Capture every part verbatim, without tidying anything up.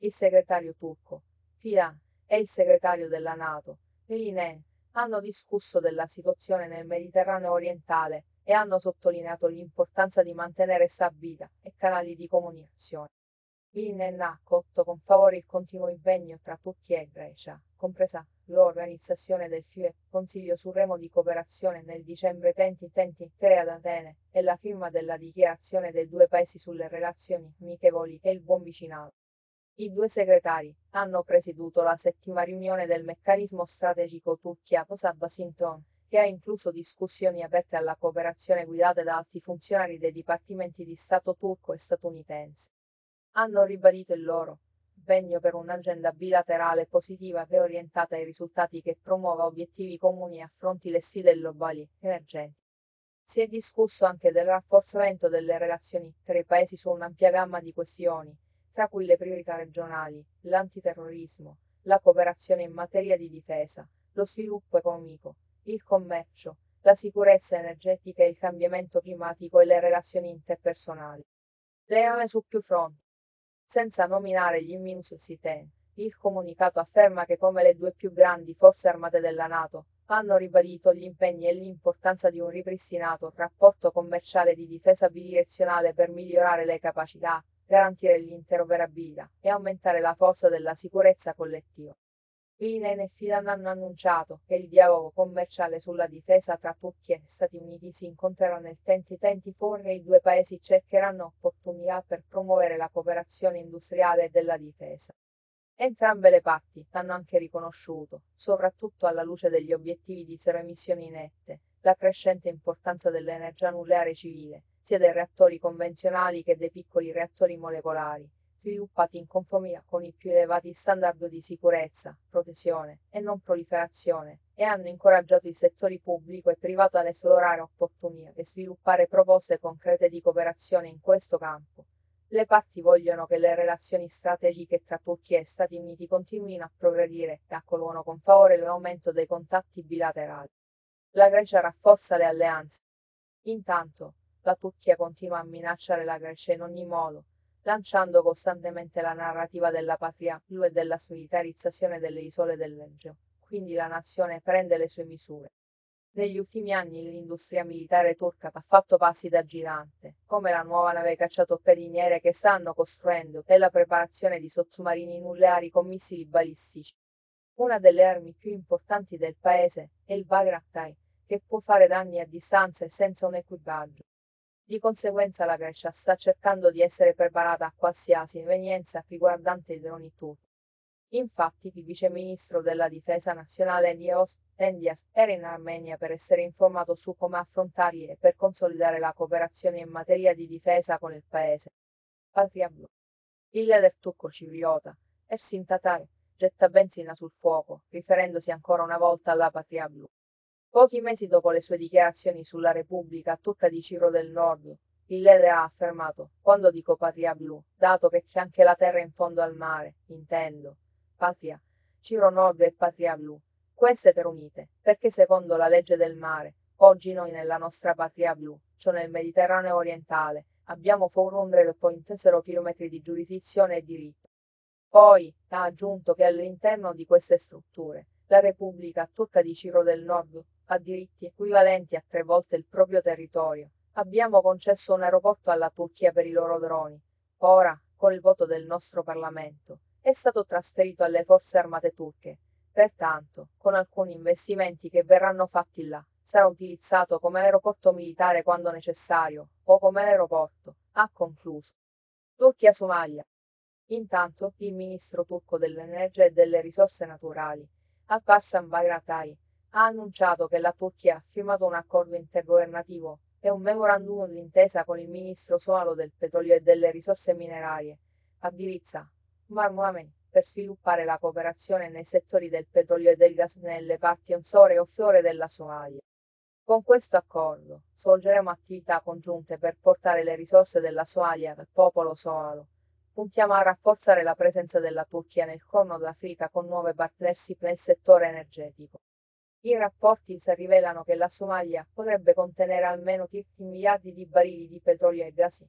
Il segretario turco Fidan e il segretario della NATO Meliné hanno discusso della situazione nel Mediterraneo orientale e hanno sottolineato l'importanza di mantenere stabilità e canali di comunicazione. Meliné ha accolto con favore il continuo impegno tra Turchia e Grecia, compresa l'organizzazione del F I U E, Consiglio Supremo di Cooperazione nel dicembre duemilaventitré ad Atene, e la firma della dichiarazione dei due paesi sulle relazioni amichevoli e il buon vicinato. I due segretari hanno presieduto la settima riunione del meccanismo strategico Turchia-Posa a Washington, che ha incluso discussioni aperte alla cooperazione guidate da alti funzionari dei dipartimenti di Stato turco e statunitense. Hanno ribadito il loro impegno per un'agenda bilaterale positiva e orientata ai risultati che promuova obiettivi comuni e affronti le sfide globali emergenti. Si è discusso anche del rafforzamento delle relazioni tra i paesi su un'ampia gamma di questioni, tra cui le priorità regionali, l'antiterrorismo, la cooperazione in materia di difesa, lo sviluppo economico, il commercio, la sicurezza energetica e il cambiamento climatico e le relazioni interpersonali. Legame su più fronti. Senza nominare gli Minus Siten, il comunicato afferma che come le due più grandi forze armate della NATO hanno ribadito gli impegni e l'importanza di un ripristinato rapporto commerciale di difesa bidirezionale per migliorare le capacità, garantire l'interoperabilità e aumentare la forza della sicurezza collettiva. Meliné e Fidan hanno annunciato che il dialogo commerciale sulla difesa tra Turchia e Stati Uniti si incontrerà nel duemilaventiquattro e i due paesi cercheranno opportunità per promuovere la cooperazione industriale e della difesa. Entrambe le parti hanno anche riconosciuto, soprattutto alla luce degli obiettivi di zero emissioni nette, la crescente importanza dell'energia nucleare civile, sia dei reattori convenzionali che dei piccoli reattori molecolari, sviluppati in conformità con i più elevati standard di sicurezza, protezione e non proliferazione, e hanno incoraggiato i settori pubblico e privato ad esplorare opportunità e sviluppare proposte concrete di cooperazione in questo campo. Le parti vogliono che le relazioni strategiche tra Turchia e Stati Uniti continuino a progredire e accolgono con favore l'aumento dei contatti bilaterali. La Grecia rafforza le alleanze. Intanto, la Turchia continua a minacciare la Grecia in ogni modo, lanciando costantemente la narrativa della patria blu e della smilitarizzazione delle isole dell'Egeo, quindi la nazione prende le sue misure. Negli ultimi anni l'industria militare turca ha fatto passi da gigante, come la nuova nave cacciatorpediniere che stanno costruendo e la preparazione di sottomarini nucleari con missili balistici. Una delle armi più importanti del paese è il Bayraktar, che può fare danni a distanza e senza un equipaggio. Di conseguenza la Grecia sta cercando di essere preparata a qualsiasi evenienza riguardante i droni turchi. Infatti il vice ministro della difesa nazionale Nios Tendias era in Armenia per essere informato su come affrontarli e per consolidare la cooperazione in materia di difesa con il paese. Patria Blu. Il leader turco cipriota, Ersin Tatar, getta benzina sul fuoco, riferendosi ancora una volta alla Patria Blu. Pochi mesi dopo le sue dichiarazioni sulla Repubblica Turca di Cipro del Nord, il leader ha affermato: quando dico Patria Blu, dato che c'è anche la terra in fondo al mare, intendo Patria, Cipro Nord e Patria Blu, queste tre unite, perché secondo la legge del mare, oggi noi nella nostra Patria Blu, cioè nel Mediterraneo orientale, abbiamo quattrocento chilometri di giurisdizione e diritto. Poi, ha aggiunto che all'interno di queste strutture, la Repubblica Turca di Cipro del Nord ha diritti equivalenti a tre volte il proprio territorio. Abbiamo concesso un aeroporto alla Turchia per i loro droni. Ora, con il voto del nostro Parlamento, è stato trasferito alle forze armate turche. Pertanto, con alcuni investimenti che verranno fatti là, sarà utilizzato come aeroporto militare quando necessario, o come aeroporto, ha concluso. Turchia-Somalia. Intanto, il ministro turco dell'energia e delle risorse naturali, Alparslan Bayraktar, ha annunciato che la Turchia ha firmato un accordo intergovernativo e un memorandum d'intesa con il ministro somalo del petrolio e delle risorse minerarie, Abdirizza Umar Mohamed, per sviluppare la cooperazione nei settori del petrolio e del gas nelle parti onshore e offshore della Somalia. Con questo accordo, svolgeremo attività congiunte per portare le risorse della Somalia al popolo somalo. Puntiamo a rafforzare la presenza della Turchia nel Corno d'Africa con nuove partnership nel settore energetico. I rapporti S rivelano che la Somalia potrebbe contenere almeno trenta miliardi di barili di petrolio e gas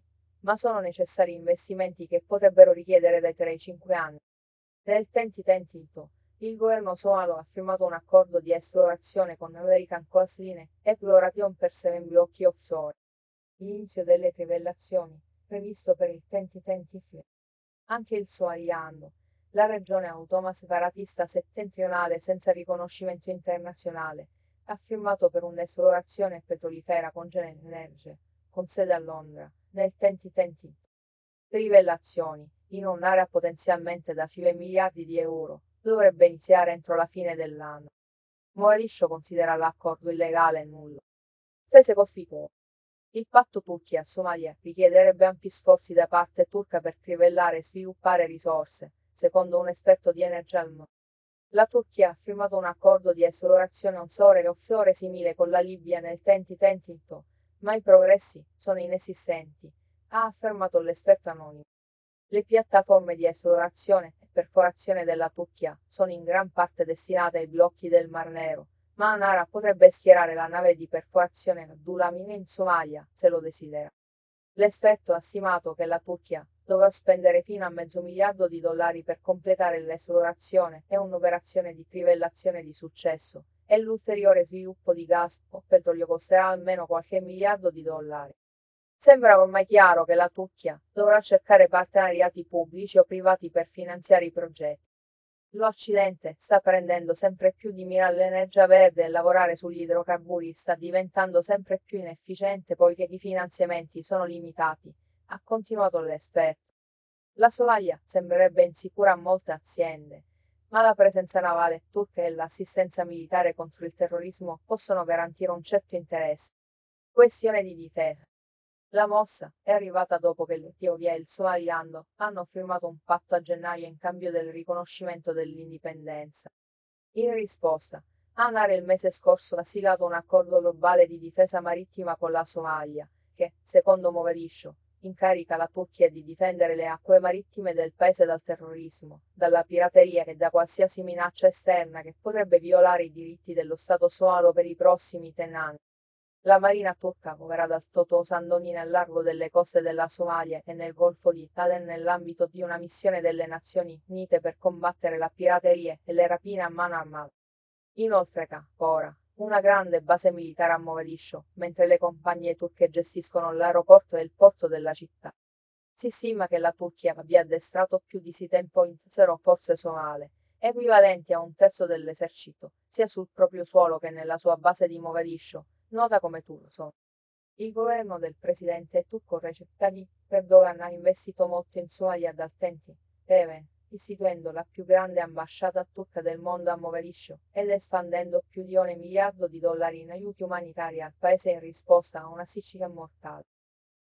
ma sono necessari investimenti che potrebbero richiedere dai tre ai cinque anni. Nel duemilaventi, il governo somalo ha firmato un accordo di esplorazione con American Coastline Exploration per sei blocchi offshore. L'inizio delle trivellazioni, previsto per il duemilaventitré. Anche il Somaliland, la regione autonoma separatista settentrionale senza riconoscimento internazionale, ha firmato per un'esplorazione petrolifera con Genel Energy, con sede a Londra, nel duemilaventi. Trivellazioni, in un'area potenzialmente da five miliardi di euro, dovrebbe iniziare entro la fine dell'anno. Mogadiscio considera l'accordo illegale e nullo. Spese cospicue. Il patto Turchia-Somalia richiederebbe ampi sforzi da parte turca per trivellare e sviluppare risorse, secondo un esperto di Energalm. La Turchia ha firmato un accordo di esplorazione onshore e offshore simile con la Libia nel duemilaventi, ma i progressi sono inesistenti, ha affermato l'esperto anonimo. Le piattaforme di esplorazione e perforazione della Turchia sono in gran parte destinate ai blocchi del Mar Nero, ma Anara potrebbe schierare la nave di perforazione Abdulamine in Somalia, se lo desidera. L'esperto ha stimato che la Turchia dovrà spendere fino a mezzo miliardo di dollari per completare l'esplorazione e un'operazione di trivellazione di successo, e l'ulteriore sviluppo di gas o petrolio costerà almeno qualche miliardo di dollari. Sembra ormai chiaro che la Turchia dovrà cercare partenariati pubblici o privati per finanziare i progetti. L'Occidente sta prendendo sempre più di mira l'energia verde e lavorare sugli idrocarburi sta diventando sempre più inefficiente poiché i finanziamenti sono limitati, ha continuato l'esperto. La Somalia sembrerebbe insicura a molte aziende, ma la presenza navale turca e l'assistenza militare contro il terrorismo possono garantire un certo interesse. Questione di difesa. La mossa è arrivata dopo che l'Etiopia e il Somaliland hanno firmato un patto a gennaio in cambio del riconoscimento dell'indipendenza. In risposta, ANAR il mese scorso ha siglato un accordo globale di difesa marittima con la Somalia, che, secondo Mogadiscio, incarica la Turchia di difendere le acque marittime del paese dal terrorismo, dalla pirateria e da qualsiasi minaccia esterna che potrebbe violare i diritti dello Stato somalo per i prossimi ten anni. La marina turca muoverà dal Toto Sandoni nel largo delle coste della Somalia e nel Golfo di Aden nell'ambito di una missione delle Nazioni Unite per combattere la pirateria e le rapine a mano armata. Inoltre ca, ora, una grande base militare a Mogadiscio, mentre le compagnie turche gestiscono l'aeroporto e il porto della città. Si stima che la Turchia abbia addestrato più di Sea Point zero forze somale, equivalenti a un terzo dell'esercito, sia sul proprio suolo che nella sua base di Mogadiscio, nota come Turso. Il governo del presidente turco Recep Tayyip Erdogan ha investito molto in Somalia dal duemilaventi, istituendo la più grande ambasciata turca del mondo a Mogadiscio, ed espandendo più di un miliardo di dollari in aiuti umanitari al paese in risposta a una siccità mortale.